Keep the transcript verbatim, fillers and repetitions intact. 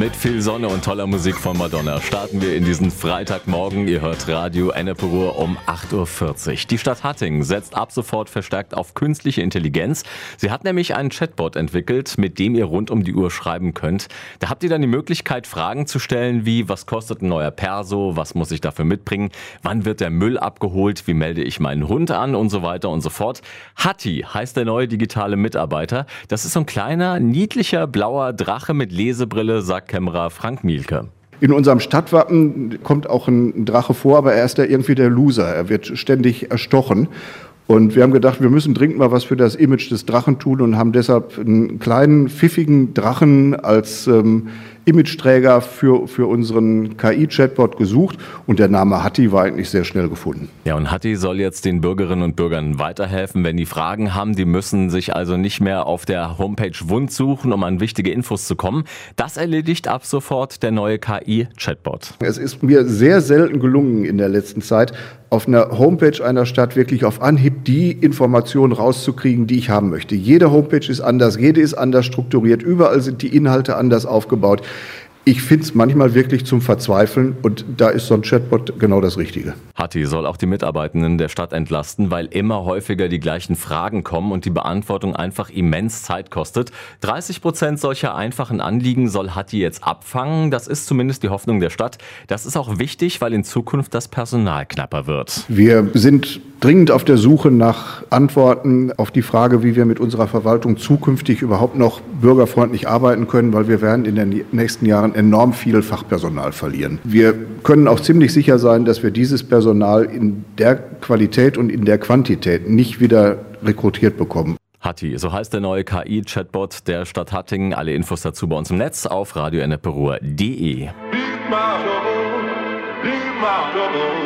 Mit viel Sonne und toller Musik von Madonna starten wir in diesen Freitagmorgen. Ihr hört Radio Ennepe Ruhr um acht Uhr vierzig. Die Stadt Hattingen setzt ab sofort verstärkt auf künstliche Intelligenz. Sie hat nämlich einen Chatbot entwickelt, mit dem ihr rund um die Uhr schreiben könnt. Da habt ihr dann die Möglichkeit, Fragen zu stellen wie: Was kostet ein neuer Perso? Was muss ich dafür mitbringen? Wann wird der Müll abgeholt? Wie melde ich meinen Hund an? Und so weiter und so fort. Hatti heißt der neue digitale Mitarbeiter. Das ist so ein kleiner, niedlicher, blauer Drache mit Lesebrille, sagt Kämmerer Frank Mielke. In unserem Stadtwappen kommt auch ein Drache vor, aber er ist da irgendwie der Loser. Er wird ständig erstochen. Und wir haben gedacht, wir müssen dringend mal was für das Image des Drachen tun und haben deshalb einen kleinen, pfiffigen Drachen als ähm, Imageträger für, für unseren K I-Chatbot gesucht. Und der Name Hatti war eigentlich sehr schnell gefunden. Ja, und Hatti soll jetzt den Bürgerinnen und Bürgern weiterhelfen, wenn die Fragen haben. Die müssen sich also nicht mehr auf der Homepage Wund suchen, um an wichtige Infos zu kommen. Das erledigt ab sofort der neue K I-Chatbot. Es ist mir sehr selten gelungen in der letzten Zeit, auf einer Homepage einer Stadt wirklich auf Anhieb die Informationen rauszukriegen, die ich haben möchte. Jede Homepage ist anders, jede ist anders strukturiert, überall sind die Inhalte anders aufgebaut. Ich finde es manchmal wirklich zum Verzweifeln und da ist so ein Chatbot genau das Richtige. Hatti soll auch die Mitarbeitenden der Stadt entlasten, weil immer häufiger die gleichen Fragen kommen und die Beantwortung einfach immens Zeit kostet. dreißig Prozent solcher einfachen Anliegen soll Hatti jetzt abfangen. Das ist zumindest die Hoffnung der Stadt. Das ist auch wichtig, weil in Zukunft das Personal knapper wird. Wir sind dringend auf der Suche nach Antworten auf die Frage, wie wir mit unserer Verwaltung zukünftig überhaupt noch bürgerfreundlich arbeiten können, weil wir werden in den nächsten Jahren enorm viel Fachpersonal verlieren. Wir können auch ziemlich sicher sein, dass wir dieses Personal in der Qualität und in der Quantität nicht wieder rekrutiert bekommen. Hatti, so heißt der neue K I-Chatbot der Stadt Hattingen. Alle Infos dazu bei uns im Netz auf radio ennepe ruhr punkt de.